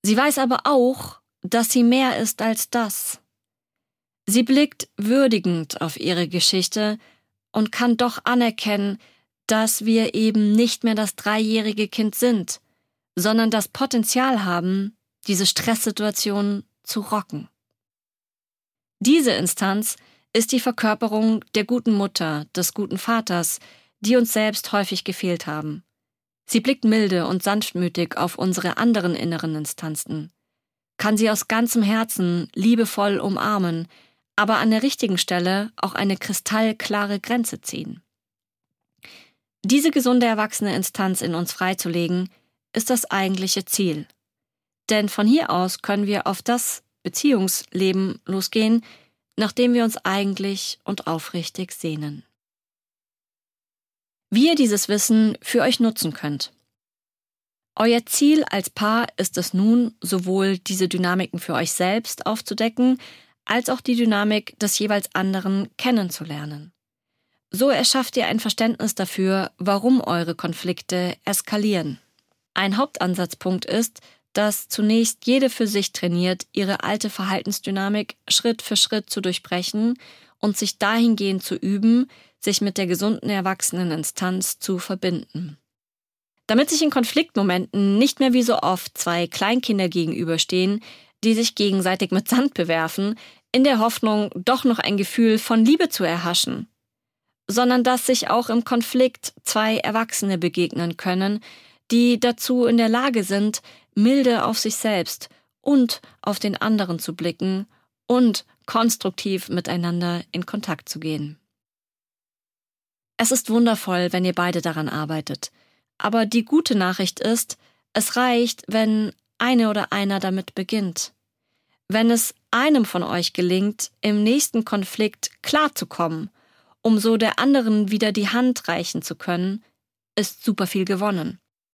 Sie weiß aber auch, dass sie mehr ist als das. Sie blickt würdigend auf ihre Geschichte und kann doch anerkennen, dass wir eben nicht mehr das 3-jährige Kind sind, sondern das Potenzial haben, diese Stresssituation zu rocken. Diese Instanz ist die Verkörperung der guten Mutter, des guten Vaters, die uns selbst häufig gefehlt haben. Sie blickt milde und sanftmütig auf unsere anderen inneren Instanzen, kann sie aus ganzem Herzen liebevoll umarmen, aber an der richtigen Stelle auch eine kristallklare Grenze ziehen. Diese gesunde erwachsene Instanz in uns freizulegen, ist das eigentliche Ziel. Denn von hier aus können wir auf das Beziehungsleben losgehen, nach dem wir uns eigentlich und aufrichtig sehnen. Wie ihr dieses Wissen für euch nutzen könnt. Euer Ziel als Paar ist es nun, sowohl diese Dynamiken für euch selbst aufzudecken, als auch die Dynamik des jeweils anderen kennenzulernen. So erschafft ihr ein Verständnis dafür, warum eure Konflikte eskalieren. Ein Hauptansatzpunkt ist, dass zunächst jede für sich trainiert, ihre alte Verhaltensdynamik Schritt für Schritt zu durchbrechen und sich dahingehend zu üben, sich mit der gesunden erwachsenen Instanz zu verbinden. Damit sich in Konfliktmomenten nicht mehr wie so oft 2 Kleinkinder gegenüberstehen, die sich gegenseitig mit Sand bewerfen, in der Hoffnung, doch noch ein Gefühl von Liebe zu erhaschen, sondern dass sich auch im Konflikt 2 Erwachsene begegnen können, die dazu in der Lage sind, milde auf sich selbst und auf den anderen zu blicken und konstruktiv miteinander in Kontakt zu gehen. Es ist wundervoll, wenn ihr beide daran arbeitet, aber die gute Nachricht ist, es reicht, wenn eine oder einer damit beginnt. Wenn es einem von euch gelingt, im nächsten Konflikt klarzukommen, um so der anderen wieder die Hand reichen zu können, ist super viel gewonnen.